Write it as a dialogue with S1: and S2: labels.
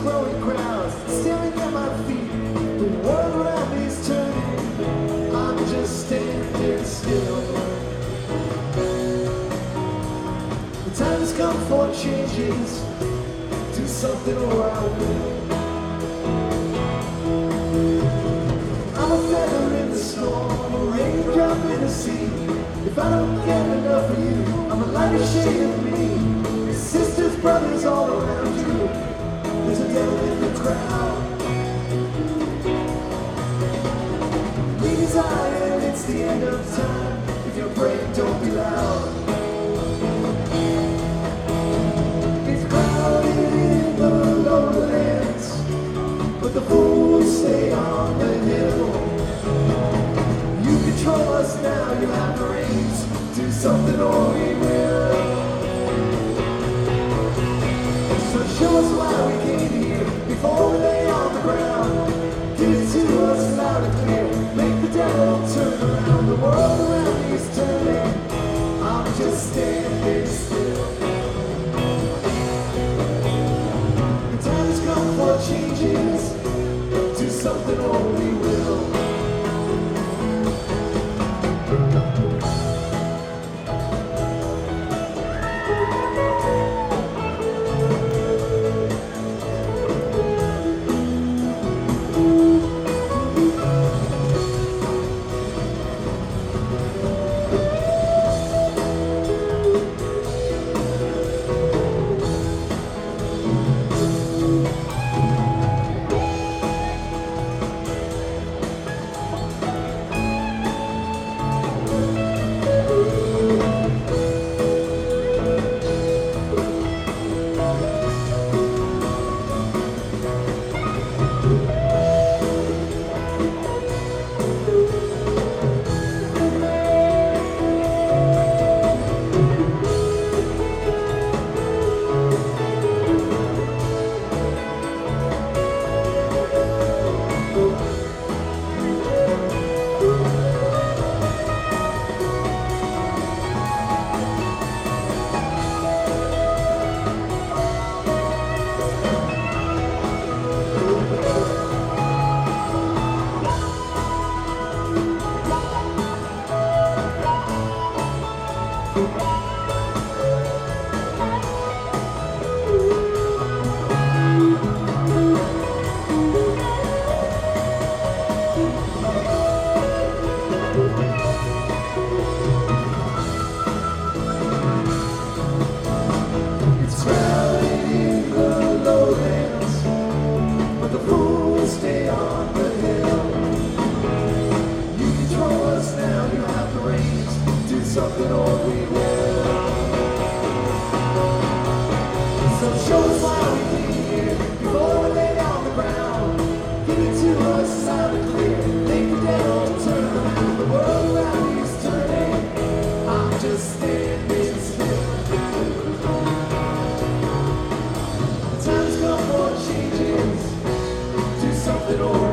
S1: growing crowds staring at my feet. The world around me is turning. I'm just standing still. The time has come for changes. Do something or I will. I'm a feather in the storm, a raindrop in the sea. If I don't get enough of you, I'm a lighter shade of me. Sisters, brothers all around you. There's a devil in the crowd. We desire, it's the end of time. If you're praying, don't be loud. It's crowded in the lowlands, but the fools stay on the hill. You control us now, you have the reins. Do something or we will. So show us why we came here before we lay on the ground. Give it to us loud and clear. Make the devil turn around. The world around me is turning. I'm just standing still. The time has come for changes. Do something or we will. Something or we will. So show us why we came here before we lay on the ground. Give it to us loud and clear. Make the devil turn around. The world around me is turning. I'm just standing still. The time's come for changes. Do something or